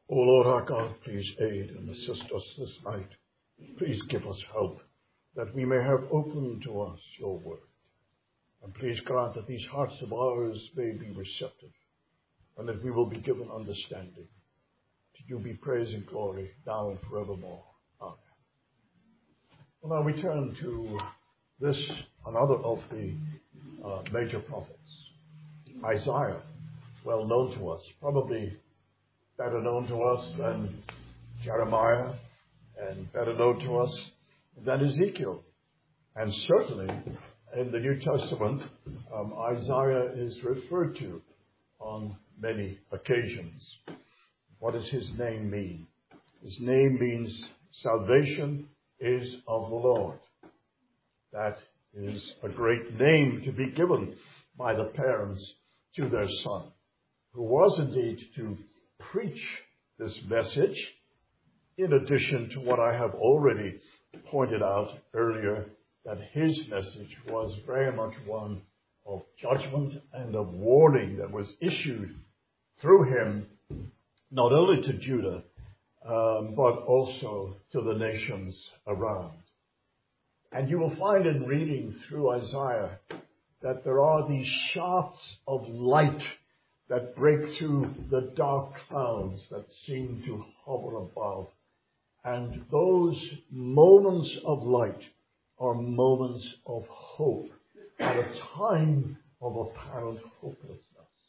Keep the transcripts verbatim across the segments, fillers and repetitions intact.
O Lord our God, please aid and assist us this night. Please give us help that we may have open to us your word. And please grant that these hearts of ours may be receptive and that we will be given understanding. To you be praise and glory now and forevermore. Amen. Well, now we turn to this, another of the uh, major prophets, Isaiah, well known to us, probably better known to us than Jeremiah, and better known to us than Ezekiel. And certainly in the New Testament, um, Isaiah is referred to on many occasions. What does his name mean? His name means salvation is of the Lord. That is a great name to be given by the parents to their son, who was indeed to preach this message, in addition to what I have already pointed out earlier, that his message was very much one of judgment and of warning that was issued through him, not only to Judah, um, but also to the nations around. And you will find in reading through Isaiah that there are these shafts of light that break through the dark clouds that seem to hover above. And those moments of light are moments of hope at a time of apparent hopelessness.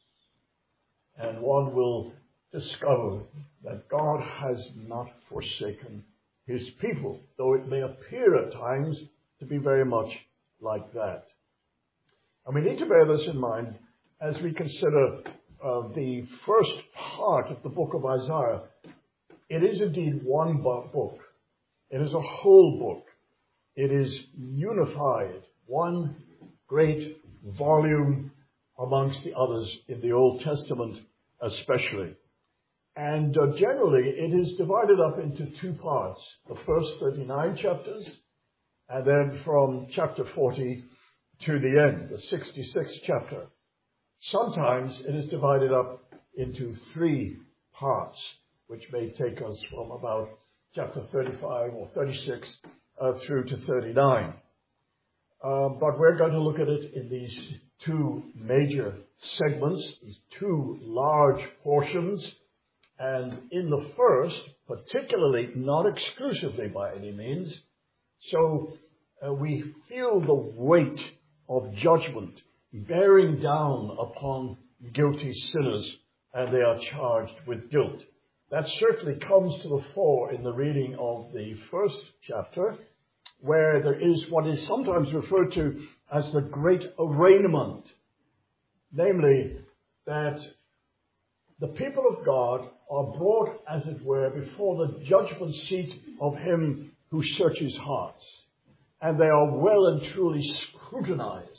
And one will discover that God has not forsaken his people, though it may appear at times to be very much like that. And we need to bear this in mind as we consider uh, the first part of the book of Isaiah. It is indeed one book. It is a whole book. It is unified, one great volume amongst the others in the Old Testament especially. And uh, generally it is divided up into two parts. The first thirty-nine chapters, and then from chapter forty to the end, the sixty-sixth chapter. Sometimes it is divided up into three parts, which may take us from about chapter thirty-five or thirty-six uh, through to thirty-nine. Uh, but we're going to look at it in these two major segments, these two large portions. And in the first, particularly, not exclusively by any means, so uh, we feel the weight of judgment bearing down upon guilty sinners, and they are charged with guilt. That certainly comes to the fore in the reading of the first chapter, where there is what is sometimes referred to as the great arraignment. Namely, that the people of God are brought, as it were, before the judgment seat of him who searches hearts. And they are well and truly scrutinized.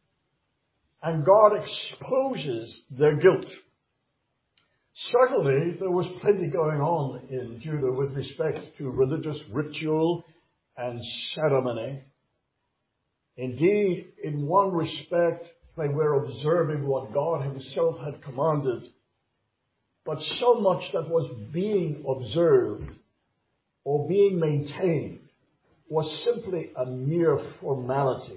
And God exposes their guilt. Certainly, there was plenty going on in Judah with respect to religious ritual and ceremony. Indeed, in one respect, they were observing what God himself had commanded. But so much that was being observed or being maintained was simply a mere formality.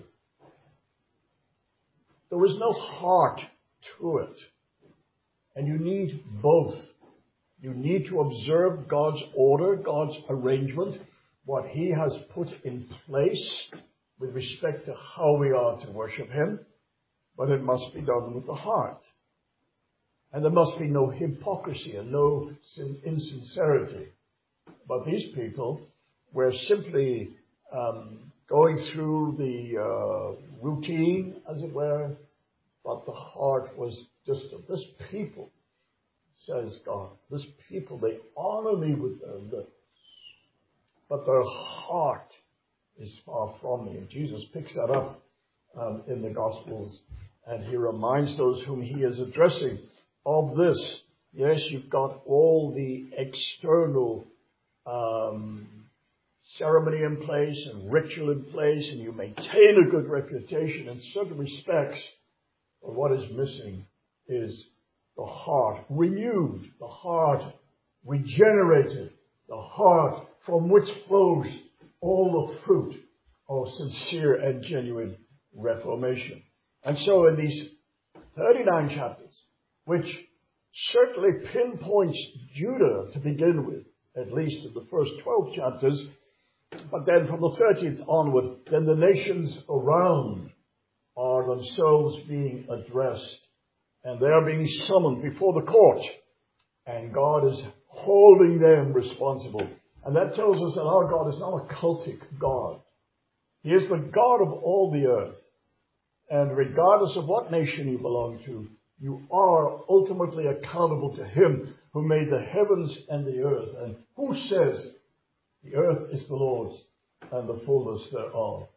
There was no heart to it. And you need both. You need to observe God's order, God's arrangement, what he has put in place with respect to how we are to worship him, but it must be done with the heart. And there must be no hypocrisy and no insincerity. But these people were simply um, going through the uh, routine, as it were, but the heart was distant. This people, says God, this people, they honor me with their lips, but their heart is far from me. And Jesus picks that up um, in the Gospels, and he reminds those whom he is addressing of this. Yes, you've got all the external um, ceremony in place and ritual in place, and you maintain a good reputation in certain respects, but what is missing is the heart renewed, the heart regenerated, the heart from which flows all the fruit of sincere and genuine reformation. And so in these thirty-nine chapters, which certainly pinpoints Judah to begin with, at least in the first twelve chapters, but then from the thirteenth onward, then the nations around are themselves being addressed, and they are being summoned before the court, and God is holding them responsible. And that tells us that our God is not a cultic God. He is the God of all the earth. And regardless of what nation you belong to, you are ultimately accountable to Him who made the heavens and the earth, and who says the earth is the Lord's and the fullness thereof.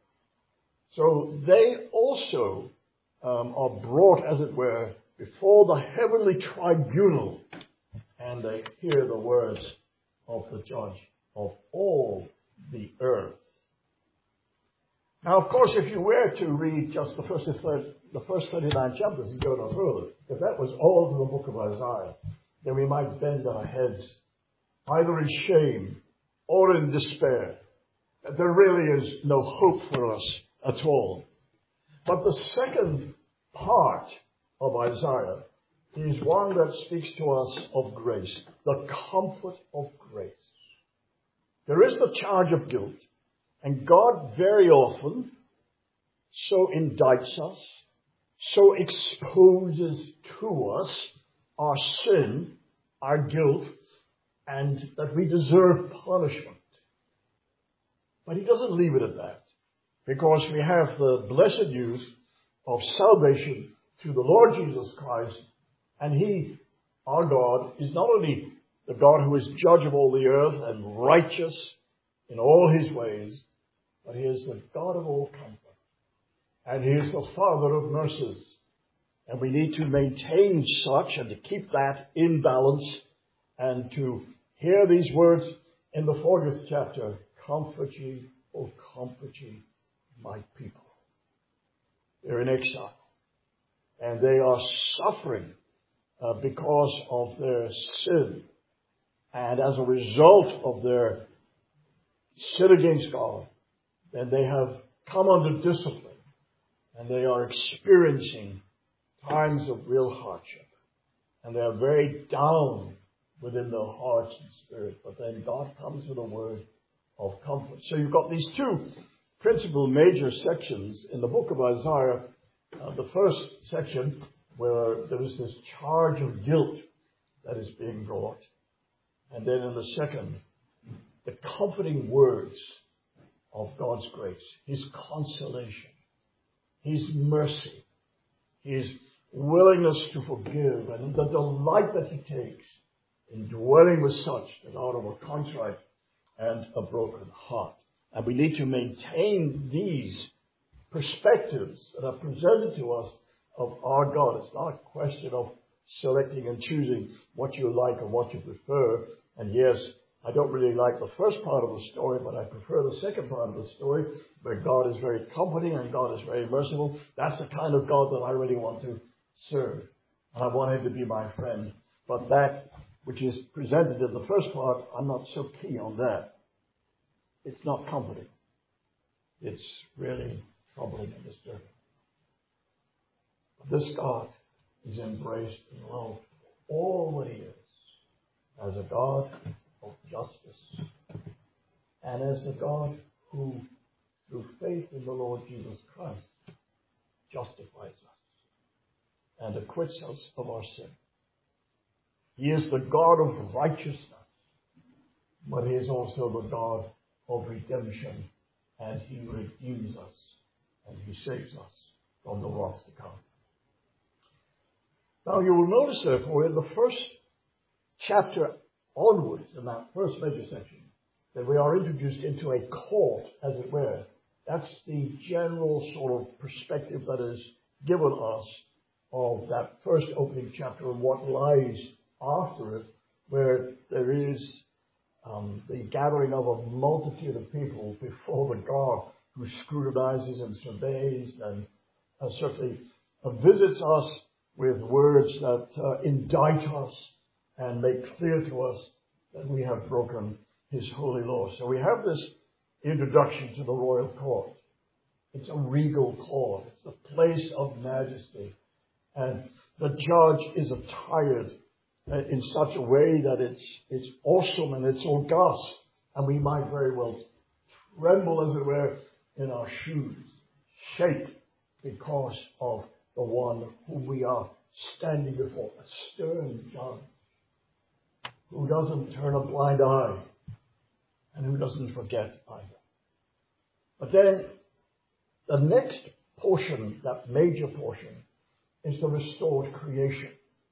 So they also um, are brought, as it were, before the heavenly tribunal, and they hear the words of the judge of all the earth. Now, of course, if you were to read just the first, the first thirty-nine chapters and go no further, if that was all to the book of Isaiah, then we might bend our heads, either in shame or in despair. There really is no hope for us at all. But the second part of Isaiah is one that speaks to us of grace, the comfort of grace. There is the charge of guilt, and God very often so indicts us, so exposes to us our sin, our guilt, and that we deserve punishment. But He doesn't leave it at that, because we have the blessed news of salvation through the Lord Jesus Christ, and He, our God, is not only the God who is judge of all the earth and righteous in all His ways, but He is the God of all comfort, and He is the Father of mercies. And we need to maintain such and to keep that in balance, and to hear these words in the fortieth chapter, comfort ye, oh comfort ye, my people. They're in exile, and they are suffering uh, because of their sin. And as a result of their sin against God, then they have come under discipline, and they are experiencing times of real hardship. And they are very down within their hearts and spirit. But then God comes with a word of comfort. So you've got these two principal major sections in the book of Isaiah. Uh, the first section, where there is this charge of guilt that is being brought. And then in the second, the comforting words of God's grace, His consolation, His mercy, His willingness to forgive, and the delight that He takes in dwelling with such that out of a contrite and a broken heart. And we need to maintain these perspectives that are presented to us of our God. It's not a question of selecting and choosing what you like and what you prefer. And yes, I don't really like the first part of the story, but I prefer the second part of the story, where God is very comforting and God is very merciful. That's the kind of God that I really want to serve. And I want Him to be my friend. But that which is presented in the first part, I'm not so keen on that. It's not comforting. It's really troubling and disturbing. But this God is embraced and loved all that He is, as a God of justice, and as the God who, through faith in the Lord Jesus Christ, justifies us and acquits us of our sin. He is the God of righteousness, but He is also the God of redemption, and He redeems us and He saves us from the wrath to come. Now you will notice, therefore, in the first chapter onwards, in that first major section, that we are introduced into a court, as it were. That's the general sort of perspective that is given us of that first opening chapter and what lies after it, where there is um, the gathering of a multitude of people before the God who scrutinizes and surveys and uh, certainly uh, visits us with words that uh, indict us and make clear to us that we have broken his holy law. So we have this introduction to the royal court. It's a regal court. It's the place of majesty. And the judge is attired in such a way that it's, it's awesome and it's august. And we might very well tremble, as it were, in our shoes, shake because of the one whom we are standing before, a stern judge who doesn't turn a blind eye and who doesn't forget either. But then the next portion, that major portion, is the restored creation.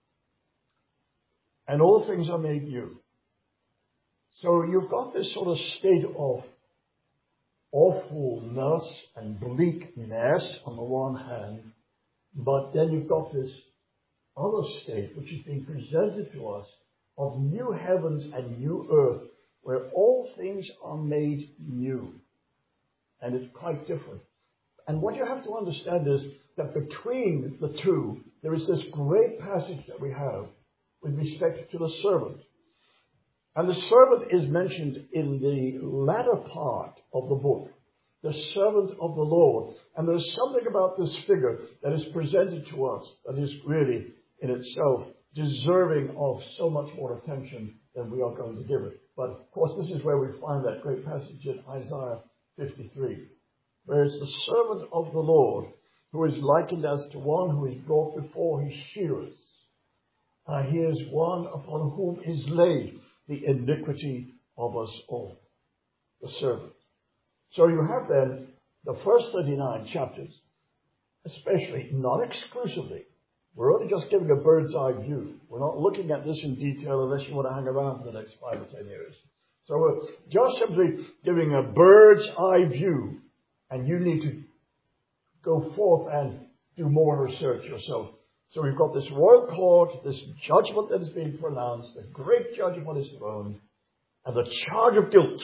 And all things are made new. So you've got this sort of state of awfulness and bleakness on the one hand, but then you've got this other state which is being presented to us of new heavens and new earth, where all things are made new. And it's quite different. And what you have to understand is that between the two, there is this great passage that we have with respect to the servant. And the servant is mentioned in the latter part of the book, the servant of the Lord. And there's something about this figure that is presented to us that is really in itself deserving of so much more attention than we are going to give it. But of course, this is where we find that great passage in Isaiah fifty-three, where it's the servant of the Lord who is likened as to one who is brought before his shearers. Uh, he is one upon whom is laid the iniquity of us all, the servant. So you have then the first thirty-nine chapters, especially, not exclusively. We're only just giving a bird's eye view. We're not looking at this in detail unless you want to hang around for the next five or ten years. So we're just simply giving a bird's eye view, and you need to go forth and do more research yourself. So we've got this royal court, this judgment that is being pronounced, the great judge upon his throne, and the charge of guilt.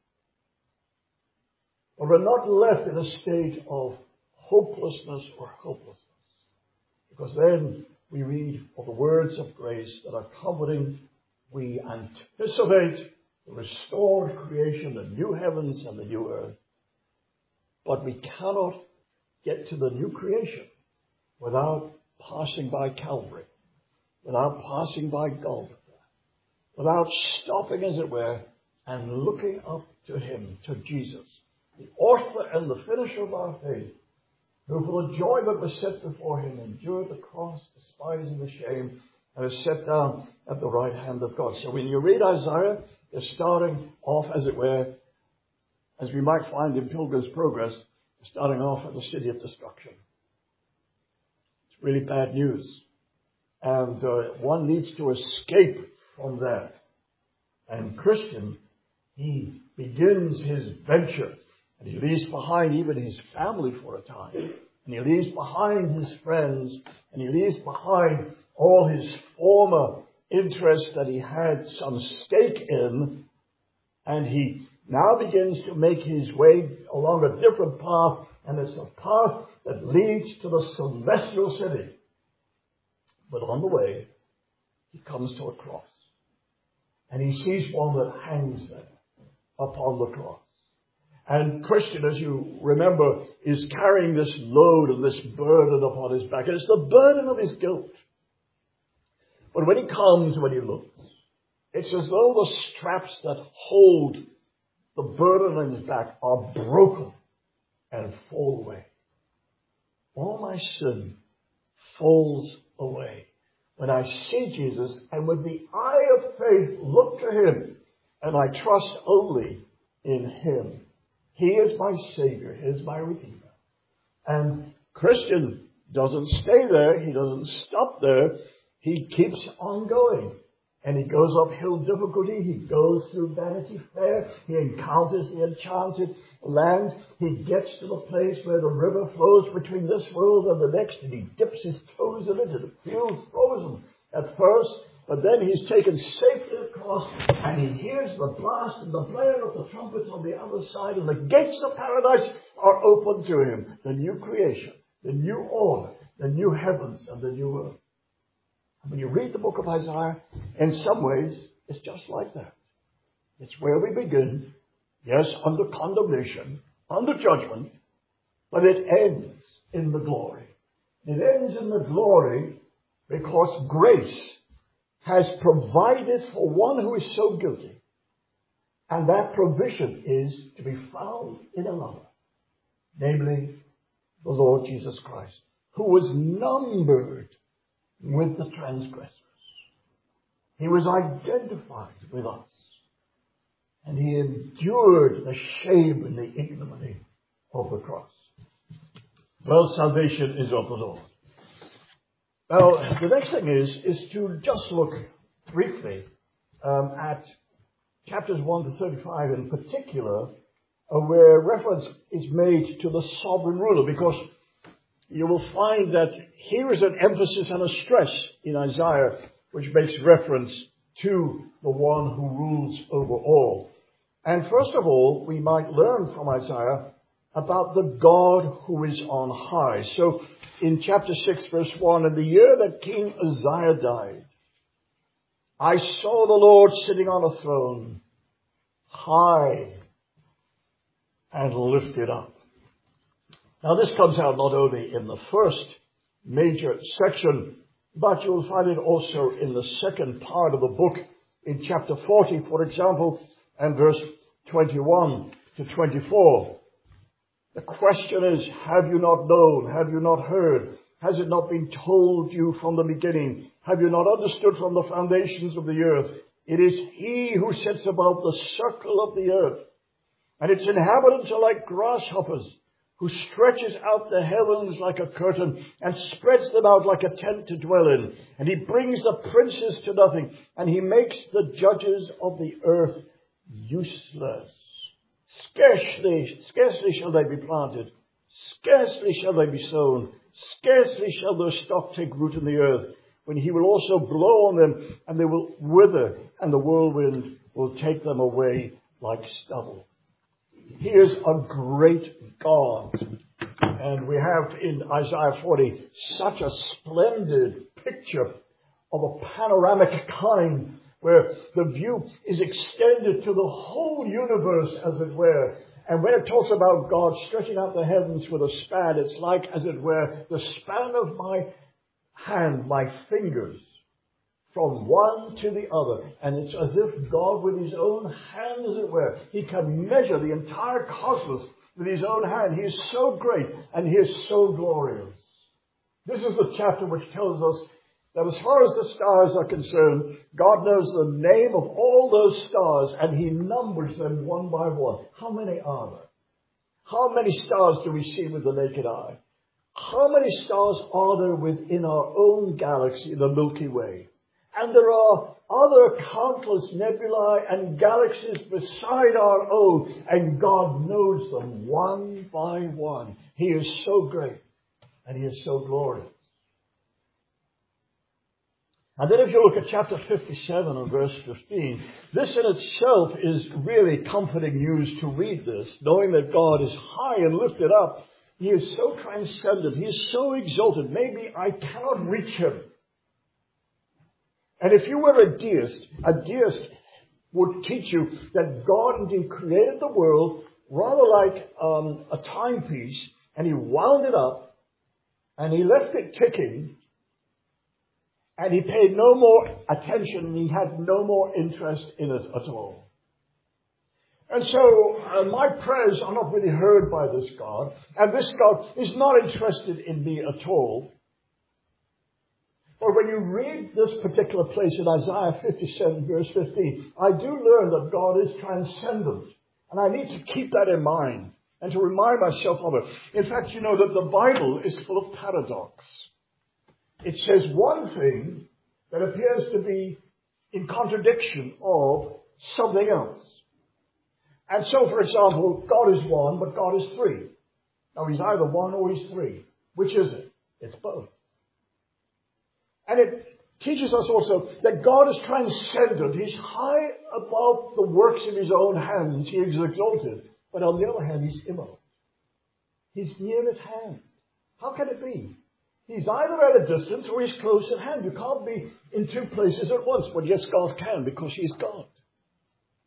But we're not left in a state of hopelessness or helplessness, because then we read of the words of grace that are comforting. We anticipate the restored creation, the new heavens and the new earth. But we cannot get to the new creation without passing by Calvary, without passing by Golgotha, without stopping, as it were, and looking up to him, to Jesus, the author and the finisher of our faith, who for the joy that was set before him endured the cross, despising the shame, and is set down at the right hand of God. So when you read Isaiah, they're starting off, as it were, as we might find in Pilgrim's Progress, starting off at the city of destruction. It's really bad news. And uh, one needs to escape from that. And Christian, he begins his venture. And he leaves behind even his family for a time. And he leaves behind his friends. And he leaves behind all his former interests that he had some stake in. And he now begins to make his way along a different path. And it's a path that leads to the celestial city. But on the way, he comes to a cross. And he sees one that hangs there upon the cross. And Christian, as you remember, is carrying this load and this burden upon his back. And it's the burden of his guilt. But when he comes, when he looks, it's as though the straps that hold the burden on his back are broken and fall away. All my sin falls away when I see Jesus and with the eye of faith look to him, and I trust only in him. He is my Savior. He is my Redeemer. And Christian doesn't stay there. He doesn't stop there. He keeps on going. And he goes uphill difficulty. He goes through Vanity Fair. He encounters the enchanted land. He gets to the place where the river flows between this world and the next. And he dips his toes in it and it feels frozen at first. But then he's taken safely across, and he hears the blast and the blare of the trumpets on the other side, and the gates of paradise are open to him. The new creation, the new order, the new heavens and the new earth. And when you read the book of Isaiah, in some ways, it's just like that. It's where we begin. Yes, under condemnation, under judgment, but it ends in the glory. It ends in the glory because grace has provided for one who is so guilty. And that provision is to be found in another, namely the Lord Jesus Christ, who was numbered with the transgressors. He was identified with us. And he endured the shame and the ignominy of the cross. Well, salvation is of the Lord. Now, the next thing is, is to just look briefly um, at chapters one to thirty-five in particular, uh, where reference is made to the sovereign ruler, because you will find that here is an emphasis and a stress in Isaiah which makes reference to the one who rules over all. And first of all, we might learn from Isaiah about the God who is on high. So in chapter six, verse one, in the year that King Uzziah died, I saw the Lord sitting on a throne, high and lifted up. Now this comes out not only in the first major section, but you'll find it also in the second part of the book, in chapter forty, for example, and verse twenty-one to twenty-four. The question is, have you not known? Have you not heard? Has it not been told you from the beginning? Have you not understood from the foundations of the earth? It is he who sits above the circle of the earth, and its inhabitants are like grasshoppers, who stretches out the heavens like a curtain and spreads them out like a tent to dwell in. And he brings the princes to nothing, and he makes the judges of the earth useless. Scarcely, scarcely shall they be planted. Scarcely shall they be sown. Scarcely shall their stock take root in the earth. When he will also blow on them, and they will wither, and the whirlwind will take them away like stubble. He is a great God. And we have in Isaiah forty such a splendid picture of a panoramic kind, where the view is extended to the whole universe, as it were. And when it talks about God stretching out the heavens with a span, it's like, as it were, the span of my hand, my fingers, from one to the other. And it's as if God, with his own hand, as it were, he can measure the entire cosmos with his own hand. He is so great, and he is so glorious. This is the chapter which tells us that as far as the stars are concerned, God knows the name of all those stars, and he numbers them one by one. How many are there? How many stars do we see with the naked eye? How many stars are there within our own galaxy, the Milky Way? And there are other countless nebulae and galaxies beside our own, and God knows them one by one. He is so great, and he is so glorious. And then if you look at chapter fifty-seven and verse fifteen, this in itself is really comforting news to read this, knowing that God is high and lifted up. He is so transcendent. He is so exalted. Maybe I cannot reach him. And if you were a deist, a deist would teach you that God indeed created the world rather like um, a timepiece, and he wound it up, and he left it ticking, and he paid no more attention, and he had no more interest in it at all. And so uh, my prayers are not really heard by this God, and this God is not interested in me at all. But when you read this particular place in Isaiah fifty-seven, verse fifteen, I do learn that God is transcendent. And I need to keep that in mind and to remind myself of it. In fact, you know that the Bible is full of paradox. It says one thing that appears to be in contradiction of something else. And so, for example, God is one, but God is three. Now, he's either one or he's three. Which is it? It's both. And it teaches us also that God is transcendent. He's high above the works of his own hands. He is exalted. But on the other hand, he's immanent. He's near at hand. How can it be? He's either at a distance or he's close at hand. You can't be in two places at once. But yes, God can, because he's God.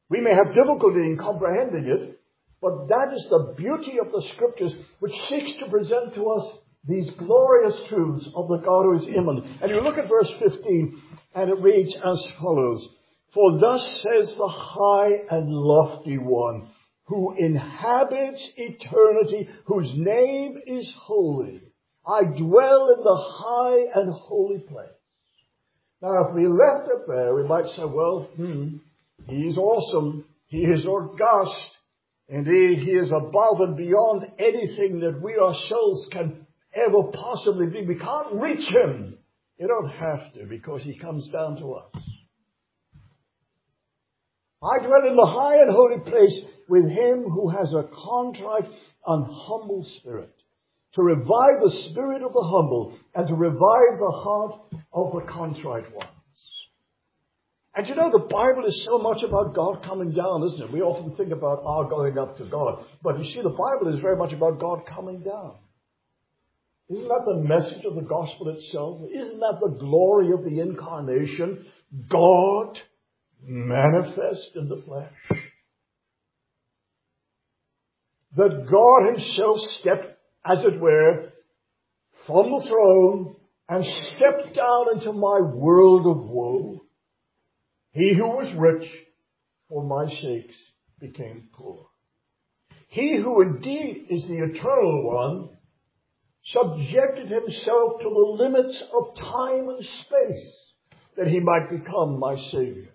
We may have difficulty in comprehending it, but that is the beauty of the Scriptures, which seeks to present to us these glorious truths of the God who is immanent. And you look at verse fifteen, and it reads as follows. For thus says the high and lofty one, who inhabits eternity, whose name is holy. I dwell in the high and holy place. Now, if we left it there, we might say, well, hmm, he is awesome. He is august. Indeed, he is above and beyond anything that we ourselves can ever possibly be. We can't reach him. You don't have to, because he comes down to us. I dwell in the high and holy place with him who has a contrite and humble spirit, to revive the spirit of the humble and to revive the heart of the contrite ones. And you know, the Bible is so much about God coming down, isn't it? We often think about our going up to God. But you see, the Bible is very much about God coming down. Isn't that the message of the gospel itself? Isn't that the glory of the incarnation? God manifest in the flesh. That God himself stepped, as it were, from the throne and stepped down into my world of woe. He who was rich for my sakes became poor. He who indeed is the eternal one subjected himself to the limits of time and space that he might become my Savior.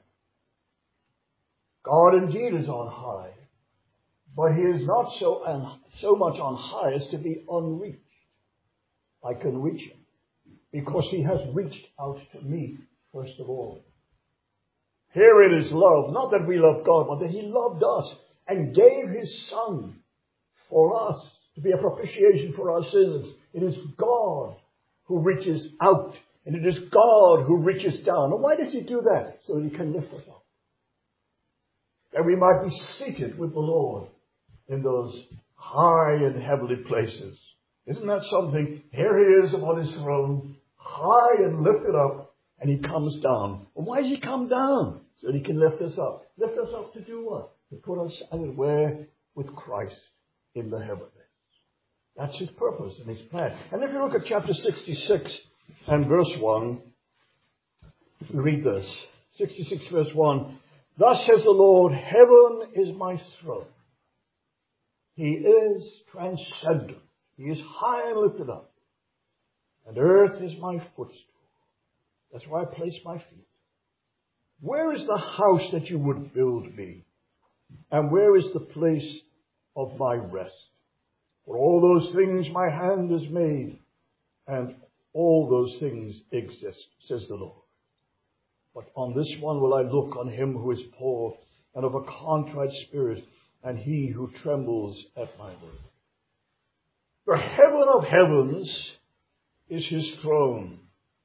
God indeed is on high, but he is not so, un- so much on high as to be unreached. I can reach him because he has reached out to me first of all. Herein is love, not that we love God, but that he loved us and gave his Son for us to be a propitiation for our sins. It is God who reaches out, and it is God who reaches down. And why does he do that? So he can lift us up. That we might be seated with the Lord in those high and heavenly places. Isn't that something? Here he is upon his throne, high and lifted up, and he comes down. And why does he come down? So that he can lift us up. Lift us up to do what? To put us, as it were, with Christ in the heavenlies. That's his purpose and his plan. And if you look at chapter sixty-six and verse one, we read this. sixty-six verse one. Thus says the Lord, heaven is my throne. He is transcendent. He is high and lifted up. And earth is my footstool. That's where I place my feet. Where is the house that you would build me? And where is the place of my rest? For all those things my hand has made, and all those things exist, says the Lord. But on this one will I look, on him who is poor and of a contrite spirit, and he who trembles at my word. The heaven of heavens is his throne.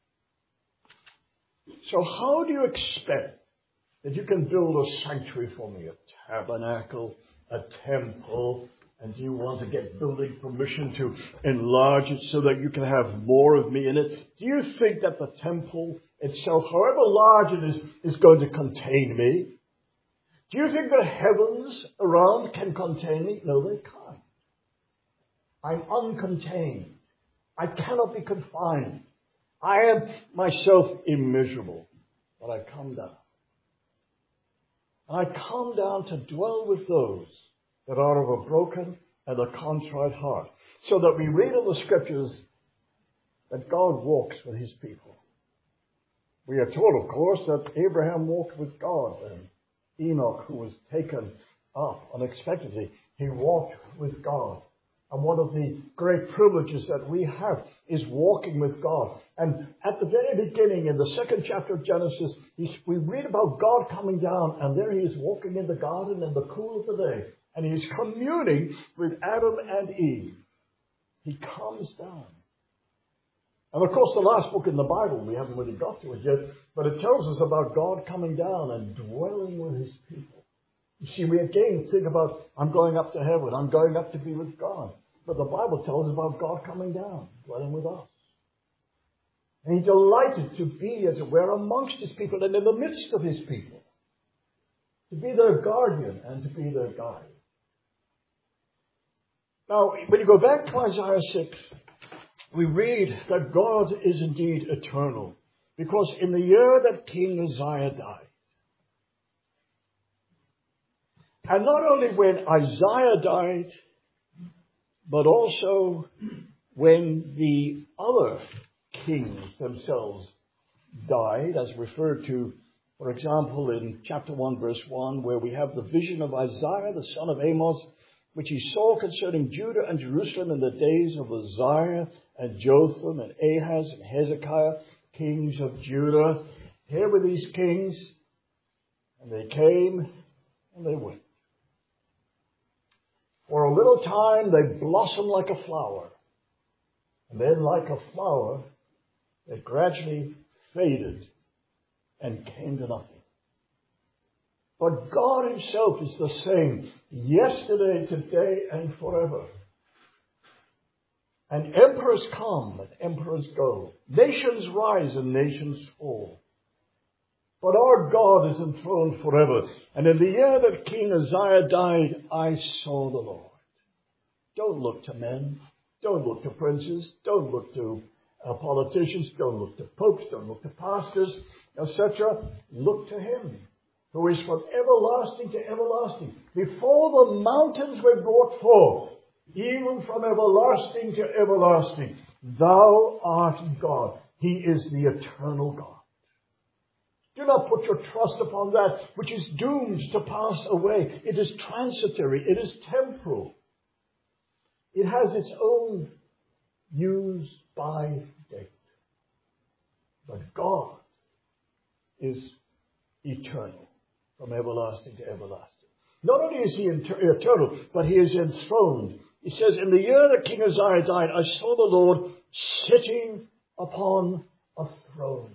So how do you expect that you can build a sanctuary for me, a tabernacle, a temple, and do you want to get building permission to enlarge it so that you can have more of me in it? Do you think that the temple itself, however large it is, is going to contain me? Do you think the heavens around can contain me? No, they can't. I'm uncontained. I cannot be confined. I am myself immeasurable. But I come down. And I come down to dwell with those that are of a broken and a contrite heart. So that we read in the scriptures that God walks with his people. We are told, of course, that Abraham walked with God, and Enoch, who was taken up unexpectedly, he walked with God. And one of the great privileges that we have is walking with God. And at the very beginning, in the second chapter of Genesis, we read about God coming down, and there he is walking in the garden in the cool of the day. And he is communing with Adam and Eve. He comes down. And of course, the last book in the Bible, we haven't really got to it yet, but it tells us about God coming down and dwelling with his people. You see, we again think about, I'm going up to heaven, I'm going up to be with God. But the Bible tells us about God coming down, dwelling with us. And he's delighted to be, as it were, amongst his people and in the midst of his people. to be their guardian and to be their guide. Now, when you go back to Isaiah six, we read that God is indeed eternal, because in the year that King Uzziah died, and not only when Isaiah died, but also when the other kings themselves died, as referred to, for example, in chapter one, verse one, where we have the vision of Isaiah, the son of Amos, which he saw concerning Judah and Jerusalem in the days of Uzziah and Jotham and Ahaz and Hezekiah, kings of Judah. Here were these kings, and they came and they went. For a little time they blossomed like a flower, and then like a flower they gradually faded and came to nothing. But God himself is the same yesterday, today, and forever. And emperors come and emperors go. Nations rise and nations fall. But our God is enthroned forever. And in the year that King Uzziah died, I saw the Lord. Don't look to men. Don't look to princes. Don't look to uh, politicians. Don't look to popes. Don't look to pastors, et cetera. Look to him, who is from everlasting to everlasting. Before the mountains were brought forth, even from everlasting to everlasting, thou art God. He is the eternal God. Do not put your trust upon that which is doomed to pass away. It is transitory. It is temporal. It has its own use-by date. But God is eternal, from everlasting to everlasting. Not only is he eternal, but he is enthroned. He says, in the year that King Uzziah died, I saw the Lord sitting upon a throne.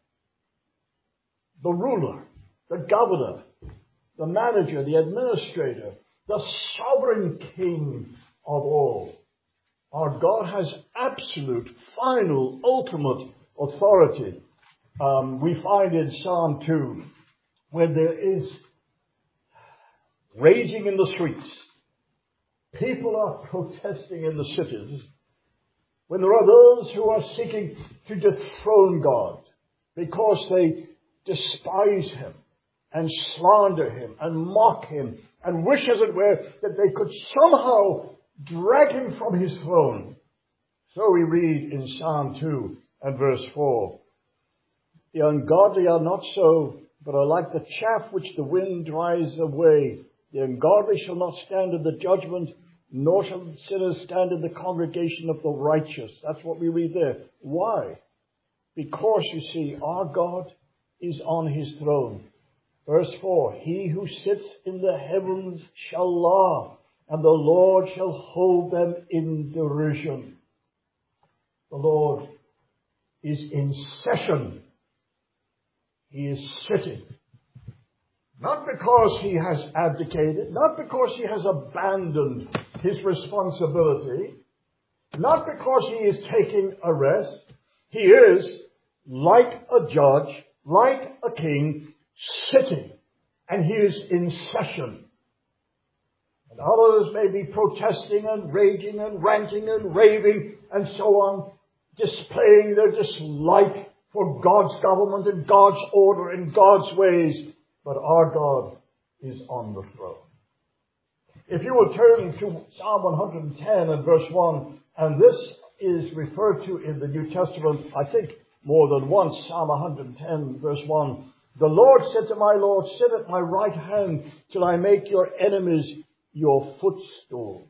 The ruler, the governor, the manager, the administrator, the sovereign king of all. Our God has absolute, final, ultimate authority. Um, we find in Psalm two, when there is raging in the streets, people are protesting in the cities, when there are those who are seeking to dethrone God because they despise him and slander him and mock him and wish, as it were, that they could somehow drag him from his throne. So we read in Psalm two and verse four, the ungodly are not so, but are like the chaff which the wind drives away. The ungodly shall not stand in the judgment, nor shall the sinners stand in the congregation of the righteous. That's what we read there. Why? Because, you see, our God is on his throne. Verse four, he who sits in the heavens shall laugh, and the Lord shall hold them in derision. The Lord is in session. He is sitting. Not because he has abdicated, not because he has abandoned his responsibility, not because he is taking a rest. He is, like a judge, like a king, sitting, and he is in session. And others may be protesting and raging and ranting and raving and so on, displaying their dislike for God's government and God's order and God's ways. But our God is on the throne. If you will turn to Psalm one hundred ten and verse one, and this is referred to in the New Testament, I think, more than once, Psalm one hundred ten, verse one. The Lord said to my Lord, sit at my right hand till I make your enemies your footstool.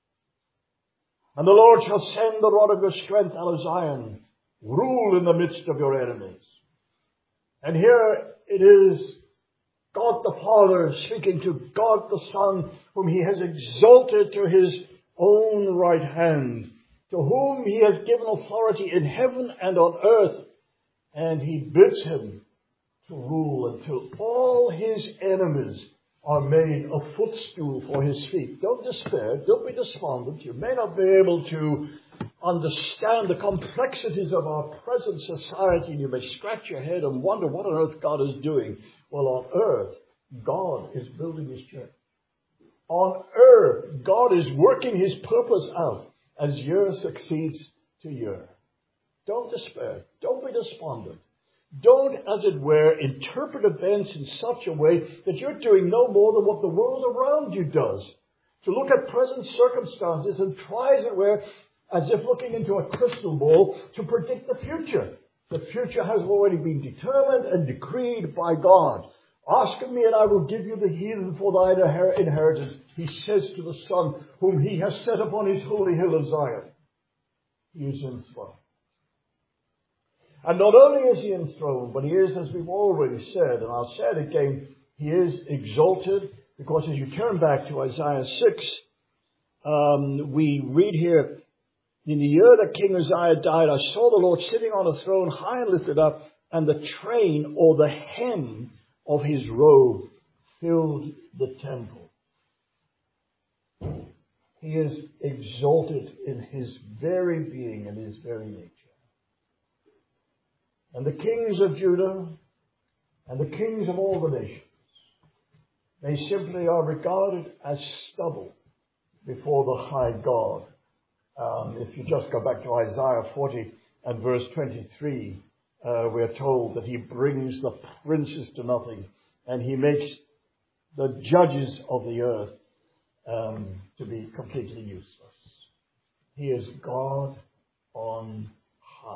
And the Lord shall send the rod of your strength out of Zion. Rule in the midst of your enemies. And here it is God the Father speaking to God the Son, whom he has exalted to his own right hand, to whom he has given authority in heaven and on earth, and he bids him to rule until all his enemies are made a footstool for his feet. Don't despair. Don't be despondent. You may not be able to understand the complexities of our present society, and you may scratch your head and wonder what on earth God is doing. Well, on earth, God is building his church. On earth, God is working his purpose out as year succeeds to year. Don't despair. Don't be despondent. Don't, as it were, interpret events in such a way that you're doing no more than what the world around you does. To look at present circumstances and try, as it were, as if looking into a crystal ball to predict the future. The future has already been determined and decreed by God. Ask of me and I will give you the heathen for thine inheritance, he says to the Son, whom he has set upon his holy hill of Zion. He is enthroned. And not only is he enthroned, but he is, as we've already said, and I'll say it again, he is exalted, because as you turn back to Isaiah six, um, we read here, in the year that King Uzziah died, I saw the Lord sitting on a throne high and lifted up, and the train or the hem of his robe filled the temple. He is exalted in his very being and his very nature. And the kings of Judah and the kings of all the nations, they simply are regarded as stubble before the high God. Um, if you just go back to Isaiah forty and verse twenty-three, uh, we're told that he brings the princes to nothing and he makes the judges of the earth um, to be completely useless. He is God on high.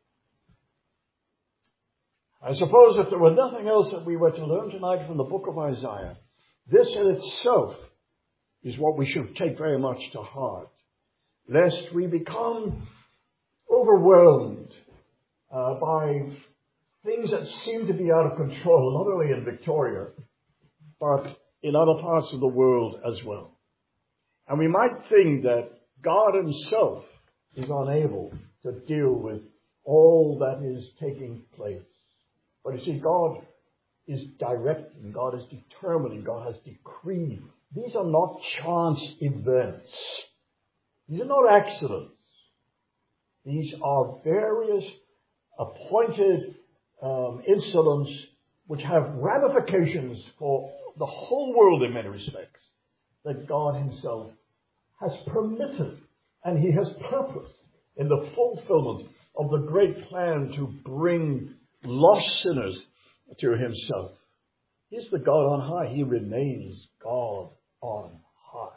I suppose if there were nothing else that we were to learn tonight from the book of Isaiah, this in itself is what we should take very much to heart, lest we become overwhelmed uh, by things that seem to be out of control, not only in Victoria, but in other parts of the world as well. And we might think that God himself is unable to deal with all that is taking place. But you see, God is directing, God is determining, God has decreed. These are not chance events. These are not accidents. These are various appointed um, incidents which have ramifications for the whole world in many respects, that God himself has permitted and he has purposed in the fulfillment of the great plan to bring lost sinners to himself. He's the God on high. He remains God on high.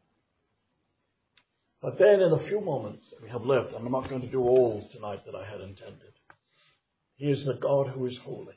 But then in a few moments that we have left, and I'm not going to do all tonight that I had intended, he is the God who is holy.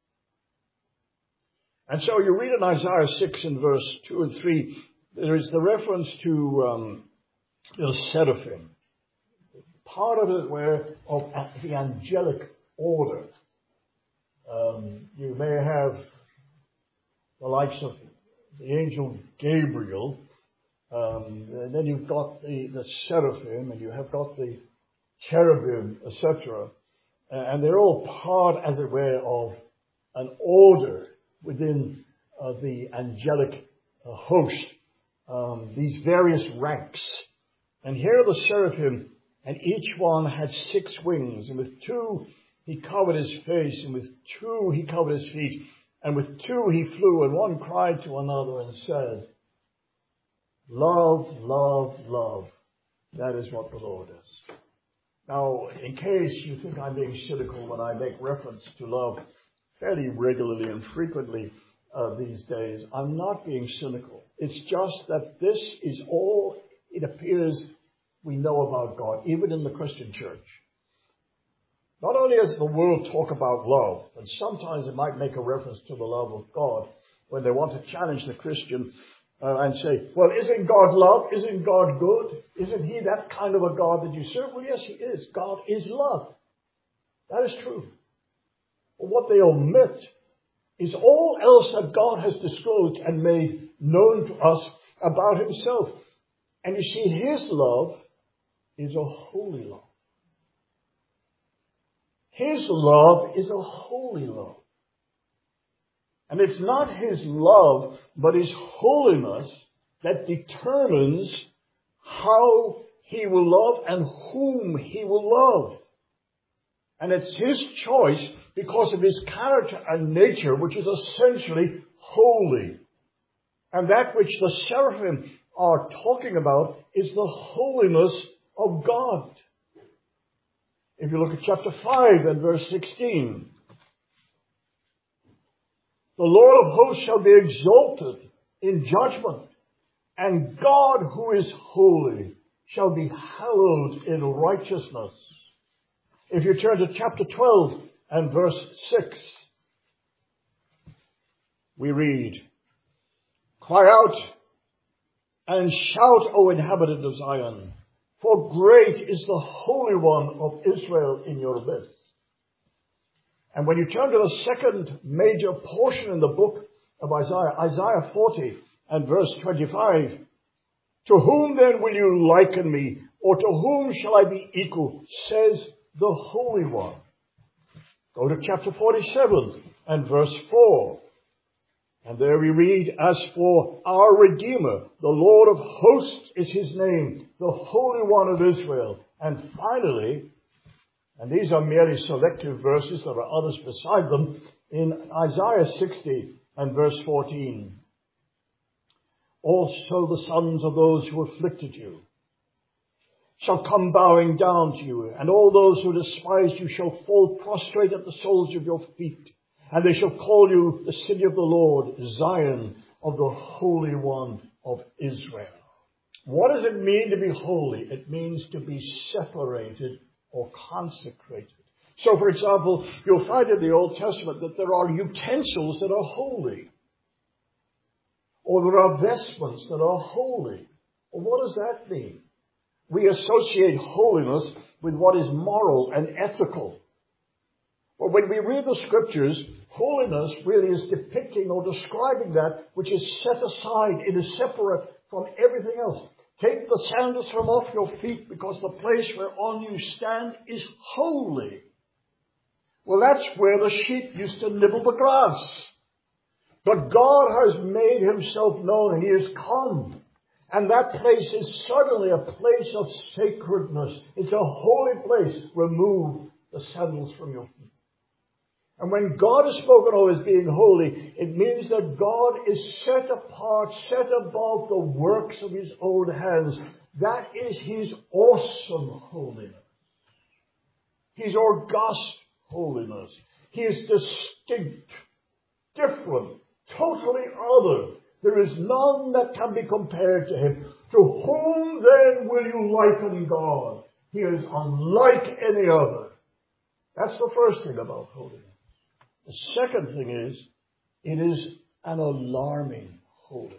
And so you read in Isaiah six in verse two and three, there is the reference to um, the seraphim. Part of it were of the angelic order. Um, you may have the likes of the angel Gabriel, um, and then you've got the, the seraphim, and you have got the cherubim, et cetera. Uh, and they're all part, as it were, of an order within uh, the angelic uh, host, um, these various ranks. And here are the seraphim, and each one had six wings, and with two he covered his face, and with two he covered his feet, and with two he flew, and one cried to another and said, love, love, love. That is what the Lord is. Now, in case you think I'm being cynical when I make reference to love fairly regularly and frequently uh, these days, I'm not being cynical. It's just that this is all it appears we know about God, even in the Christian church. Not only does the world talk about love, and sometimes it might make a reference to the love of God when they want to challenge the Christian uh, and say, well, isn't God love? Isn't God good? Isn't he that kind of a God that you serve? Well, yes, he is. God is love. That is true. But what they omit is all else that God has disclosed and made known to us about himself. And you see, his love is a holy love. His love is a holy love. And it's not his love, but his holiness that determines how he will love and whom he will love. And it's his choice because of his character and nature, which is essentially holy. And that which the seraphim are talking about is the holiness of God. If you look at chapter five and verse sixteen, the Lord of hosts shall be exalted in judgment, and God who is holy shall be hallowed in righteousness. If you turn to chapter twelve and verse six, we read, cry out and shout, O inhabitant of Zion, for great is the Holy One of Israel in your midst. And when you turn to the second major portion in the book of Isaiah, Isaiah forty and verse twenty-five, to whom then will you liken me, or to whom shall I be equal, says the Holy One. Go to chapter forty-seven and verse four. And there we read, as for our Redeemer, the Lord of hosts is his name, the Holy One of Israel. And finally, and these are merely selective verses, there are others beside them, in Isaiah sixty and verse fourteen. Also the sons of those who afflicted you shall come bowing down to you, and all those who despise you shall fall prostrate at the soles of your feet. And they shall call you the city of the Lord, Zion of the Holy One of Israel. What does it mean to be holy? It means to be separated or consecrated. So, for example, you'll find in the Old Testament that there are utensils that are holy. Or there are vestments that are holy. Well, what does that mean? We associate holiness with what is moral and ethical. But when we read the scriptures, holiness really is depicting or describing that which is set aside. It is separate from everything else. Take the sandals from off your feet, because the place whereon you stand is holy. Well, that's where the sheep used to nibble the grass. But God has made himself known, and he has come. And that place is suddenly a place of sacredness. It's a holy place. Remove the sandals from your feet. And when God is spoken of as being holy, it means that God is set apart, set above the works of his own hands. That is his awesome holiness. His august holiness. He is distinct, different, totally other. There is none that can be compared to him. To whom then will you liken God? He is unlike any other. That's the first thing about holiness. The second thing is, it is an alarming holiness.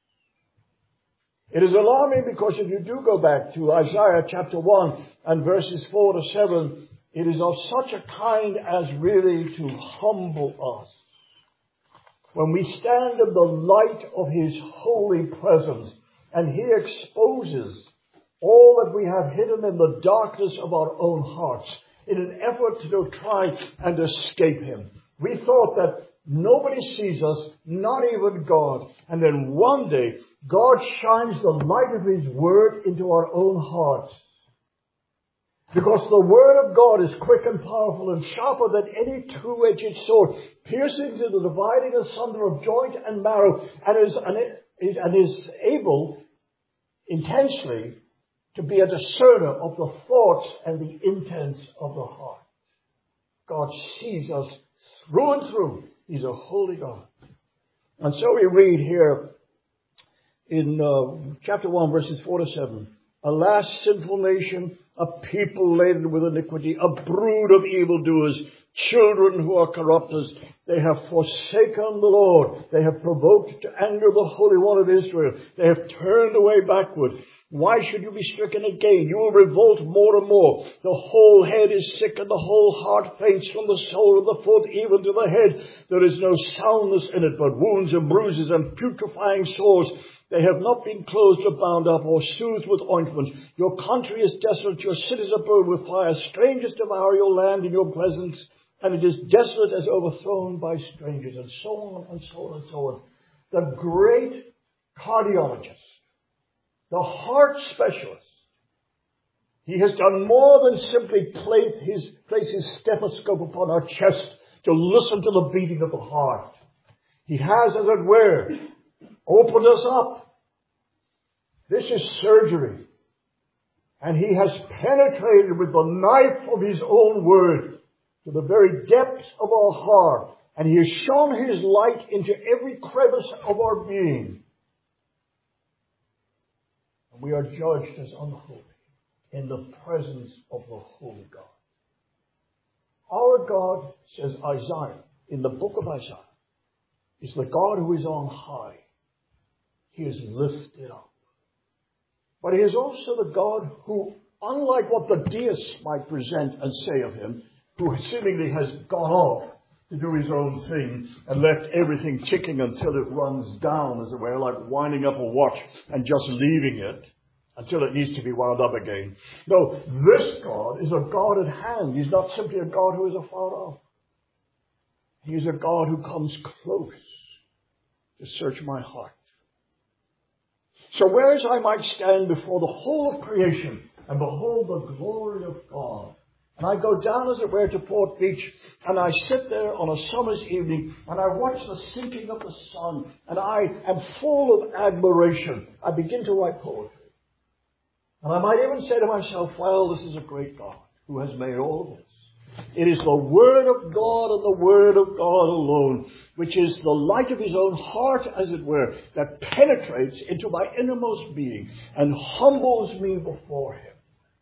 It is alarming because if you do go back to Isaiah chapter one and verses four to seven, it is of such a kind as really to humble us. When we stand in the light of his holy presence and he exposes all that we have hidden in the darkness of our own hearts in an effort to try and escape him. We thought that nobody sees us, not even God. And then one day, God shines the light of his word into our own hearts. Because the word of God is quick and powerful and sharper than any two-edged sword, piercing to the dividing asunder of joint and marrow, and is, and is able intensely to be a discerner of the thoughts and the intents of the heart. God sees us through and through. He's a holy God. And so we read here in uh, chapter one, verses four to seven. Alas, sinful nation, a people laden with iniquity, a brood of evildoers, children who are corrupters. They have forsaken the Lord. They have provoked to anger the Holy One of Israel. They have turned away backward. Why should you be stricken again? You will revolt more and more. The whole head is sick and the whole heart faints, from the sole of the foot even to the head. There is no soundness in it, but wounds and bruises and putrefying sores. They have not been closed or bound up or soothed with ointment. Your country is desolate. Your cities are burned with fire. Strangers devour your land in your presence, and it is desolate as overthrown by strangers, and so on and so on and so on. The great cardiologist, the heart specialist, he has done more than simply place his, place his stethoscope upon our chest to listen to the beating of the heart. He has, as it were, opened us up. This is surgery. And He has penetrated with the knife of His own word to the very depths of our heart. And He has shone His light into every crevice of our being. And we are judged as unholy in the presence of the holy God. Our God, says Isaiah, in the book of Isaiah, is the God who is on high. He is lifted up. But He is also the God who, unlike what the deists might present and say of Him, who seemingly has gone off to do His own thing and left everything ticking until it runs down, as it were, like winding up a watch and just leaving it until it needs to be wound up again. No, this God is a God at hand. He's not simply a God who is afar off. He is a God who comes close to search my heart. So whereas I might stand before the whole of creation and behold the glory of God, and I go down, as it were, to Port Beach, and I sit there on a summer's evening, and I watch the sinking of the sun, and I am full of admiration. I begin to write poetry. And I might even say to myself, well, this is a great God who has made all of this. It is the Word of God and the Word of God alone, which is the light of His own heart, as it were, that penetrates into my innermost being and humbles me before Him.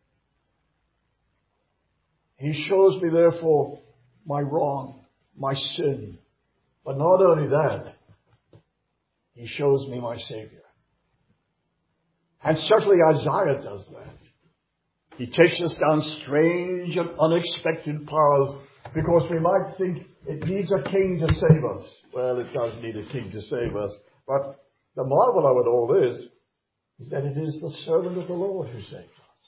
He shows me, therefore, my wrong, my sin. But not only that, He shows me my Savior. And certainly Isaiah does that. He takes us down strange and unexpected paths because we might think it needs a king to save us. Well, it does need a king to save us. But the marvel of it all is, is that it is the servant of the Lord who saves us.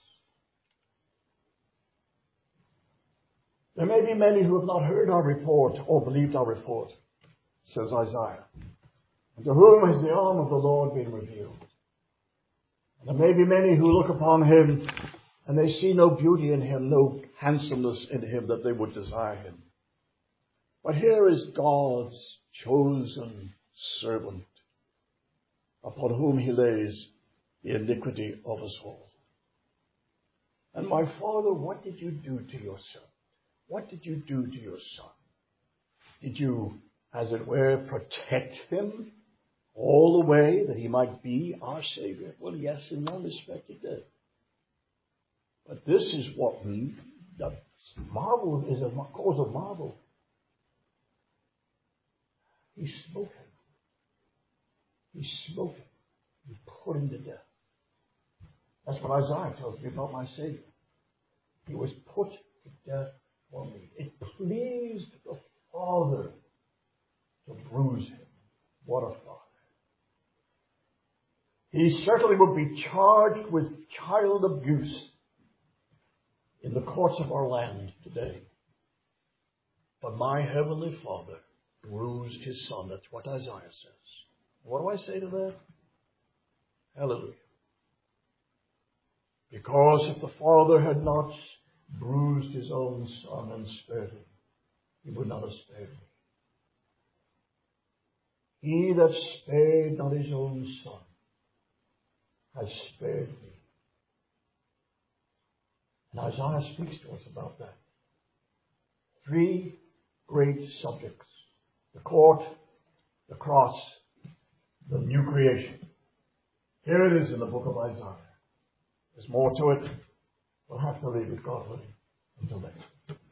There may be many who have not heard our report or believed our report, says Isaiah. And to whom has the arm of the Lord been revealed? And there may be many who look upon Him and they see no beauty in Him, no handsomeness in Him that they would desire Him. But here is God's chosen servant upon whom He lays the iniquity of us all. And my Father, what did you do to your servant? What did you do to your Son? Did you, as it were, protect Him all the way that He might be our Savior? Well, yes, in one respect He did. But this is what we, the marvel is a cause of marvel. He smote Him. He smote Him. He put Him to death. That's what Isaiah tells me about my Savior. He was put to death for me. It pleased the Father to bruise Him. What a Father. He certainly would be charged with child abuse in the courts of our land today. But my Heavenly Father bruised His Son. That's what Isaiah says. What do I say to that? Hallelujah. Because if the Father had not bruised His own Son and spared Him, He would not have spared me. He that spared not His own Son has spared me. And Isaiah speaks to us about that. Three great subjects. The court, the cross, the new creation. Here it is in the book of Isaiah. There's more to it. We'll have to leave it, God willing, until next.